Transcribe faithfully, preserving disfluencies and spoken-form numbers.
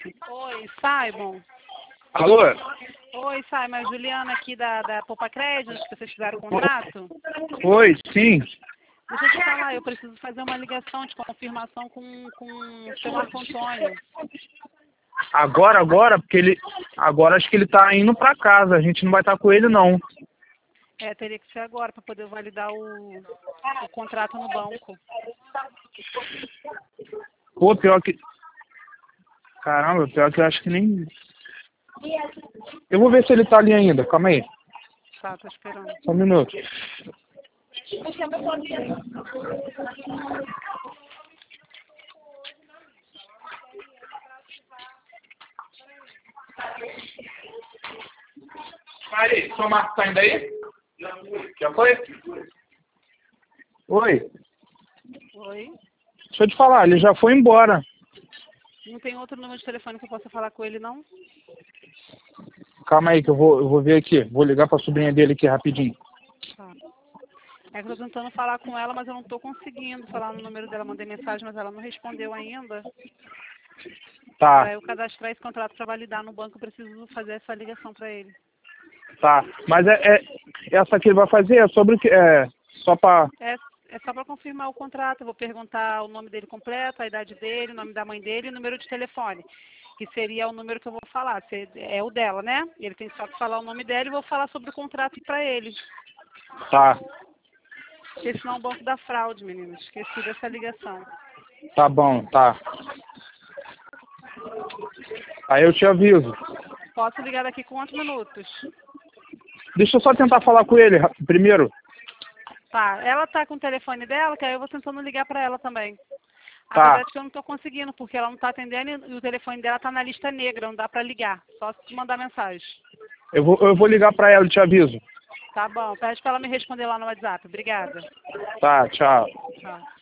Oi, Simon. Alô? Oi, Simon. É a Juliana aqui da, da Poupa Crédito, que vocês fizeram o contrato. Oi, sim. Deixa eu te falar, eu preciso fazer uma ligação de confirmação com, com o seu Marco Antônio. Agora, agora, porque ele... Agora acho que ele tá indo pra casa. A gente não vai estar com ele, não. É, teria que ser agora para poder validar o, o contrato no banco. Pô, pior que... Caramba, pior que eu acho que nem... Eu vou ver se ele tá ali ainda. Calma aí. Tá, tô esperando. Só um minuto. Aí, seu Marco tá indo aí? Já foi? Oi. Oi? Deixa eu te falar, ele já foi embora. Não tem outro número de telefone que eu possa falar com ele, não? Calma aí que eu vou, eu vou ver aqui. Vou ligar pra sobrinha dele aqui rapidinho. Tá. É que eu tô tentando falar com ela, mas eu não tô conseguindo falar no número dela. Mandei mensagem, mas ela não respondeu ainda. Tá, Para eu cadastrar esse contrato para validar no banco, eu preciso fazer essa ligação para ele. tá. Mas é, é essa que ele vai fazer é sobre o que? É só pra... É, é só para confirmar o contrato. Eu vou perguntar o nome dele completo, a idade dele, o nome da mãe dele e o número de telefone, que seria o número que eu vou falar. Se- É o dela, né? Ele tem só que falar o nome dela e vou falar sobre o contrato para ele. Tá, Porque senão é o banco da fraude, meninos. Esqueci dessa ligação. tá bom, tá. Aí eu te aviso. Posso ligar daqui quantos minutos? Deixa eu só tentar falar com ele ra- primeiro. Tá, ela tá com o telefone dela, que aí eu vou tentando ligar para ela também. Tá, Apesar de que eu não tô conseguindo, porque ela não tá atendendo e o telefone dela tá na lista negra, não dá para ligar. Só se mandar mensagem. eu vou, eu vou ligar pra ela e te aviso. Tá bom, pede para ela me responder lá no WhatsApp. Obrigada. Tá, tchau. Tchau.